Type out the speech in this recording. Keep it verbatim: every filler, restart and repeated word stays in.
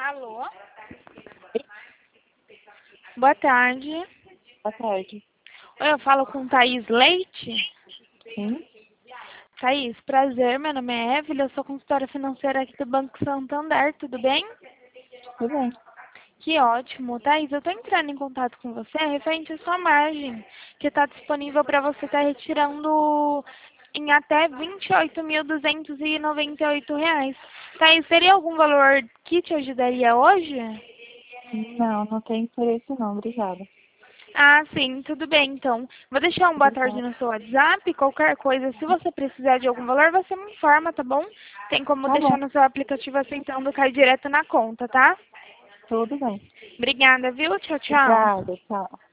Alô? Boa tarde. Boa tarde. Oi, eu falo com Thaís Leite. Sim? Thaís, prazer, meu nome é Evelyn, eu sou consultora financeira aqui do Banco Santander, tudo bem? Tudo bem. Que ótimo. Thaís, eu estou entrando em contato com você referente à sua margem, que está disponível para você estar retirando em até vinte e oito mil duzentos e noventa e oito reais. Thaís, teria algum valor que te ajudaria hoje? Não, não tem interesse não, obrigada. Ah, sim, tudo bem, então. Vou deixar um boa tarde Obrigada. no seu WhatsApp, qualquer coisa, se você precisar de algum valor, você me informa, tá bom? Tem como Tá bom, deixar no seu aplicativo aceitando cair direto na conta, tá? tudo bem. Obrigada, viu? Tchau, tchau. Obrigada, tchau.